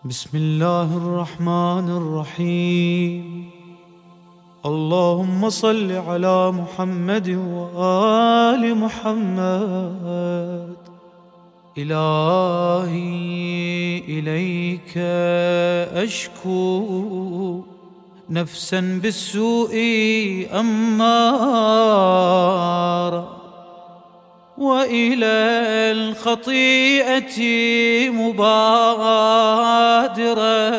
بسم الله الرحمن الرحيم. اللهم صل على محمد وآل محمد. إلهي إليك أشكو نفسا بالسوء أمارا، وإلى الخطيئة مبادرا،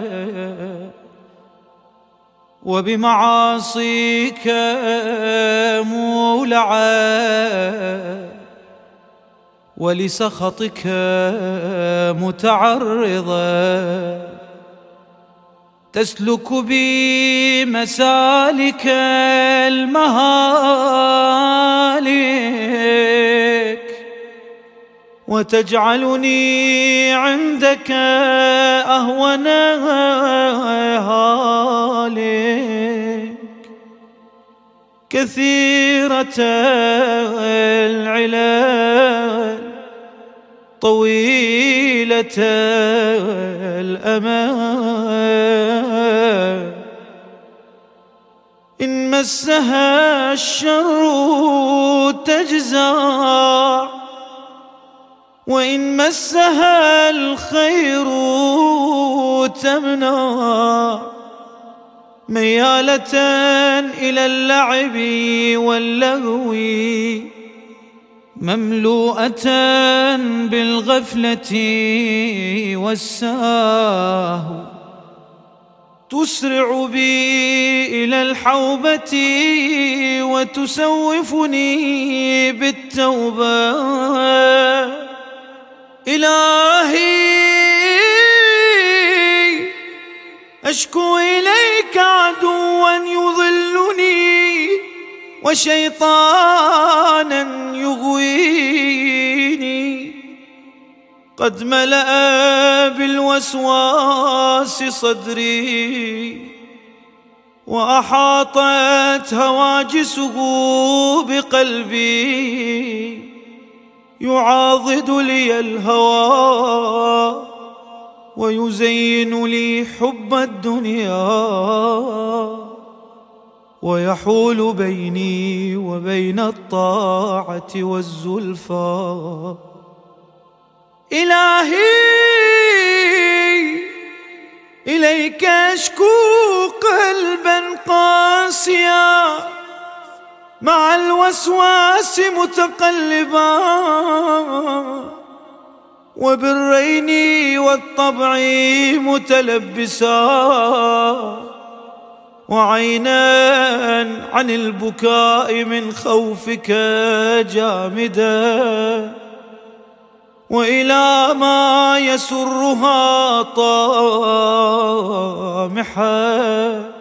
وبمعاصيك مولعا، ولسخطك متعرضا. تسلك بي مسالك المهالك، وتجعلني عندك أهون هالك. كثيرة العلل طويلة الأمل، إن مسها الشر تجزع، وإن مسها الخير تمنع. ميالة إلى اللعب واللهو، مملوءة بالغفلة والسهو. تسرع بي إلى الحوبة وتسوفني بالتوبة. إلهي أشكو إليك عدوا يضلني، وشيطانا يغويني. قد ملأ بالوسواس صدري، وأحاطت هواجسه بقلبي. يعاضد لي الهوى، ويزين لي حب الدنيا، ويحول بيني وبين الطاعة والزلفى. إلهي إليك أشكو قلبا قاسيا، مع الوسواس متقلبا، وبالرين والطبع متلبسا، وعينا عن البكاء من خوفك جامدا، وإلى ما يسرها طامحا.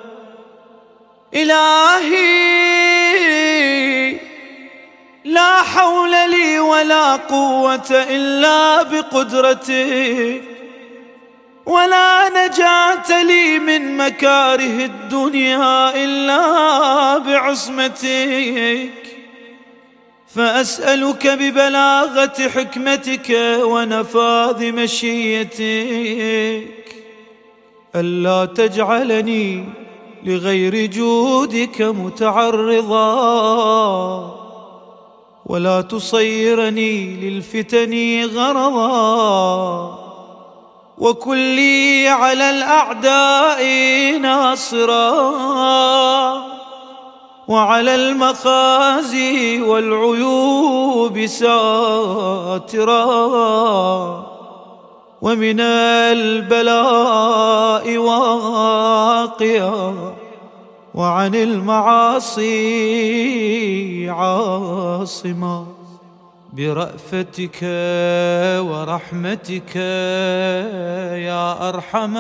إلهي لا حول لي ولا قوة إلا بقدرتك، ولا نجاة لي من مكاره الدنيا إلا بعصمتك. فأسألك ببلاغة حكمتك ونفاذ مشيتك ألا تجعلني لغير جودك متعرضا، ولا تصيرني للفتن غرضا. وكن لي على الأعداء ناصرا، وعلى المخازي والعيوب ساترا، ومن البلاء واقيا، وعن المعاصي عاصما. برأفتك ورحمتك يا أرحم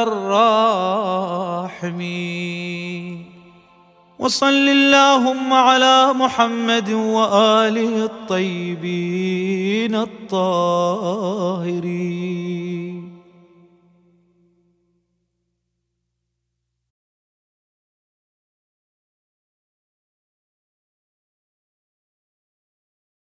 الراحمين. وصل اللهم على محمد وآله الطيبين الطاهرين.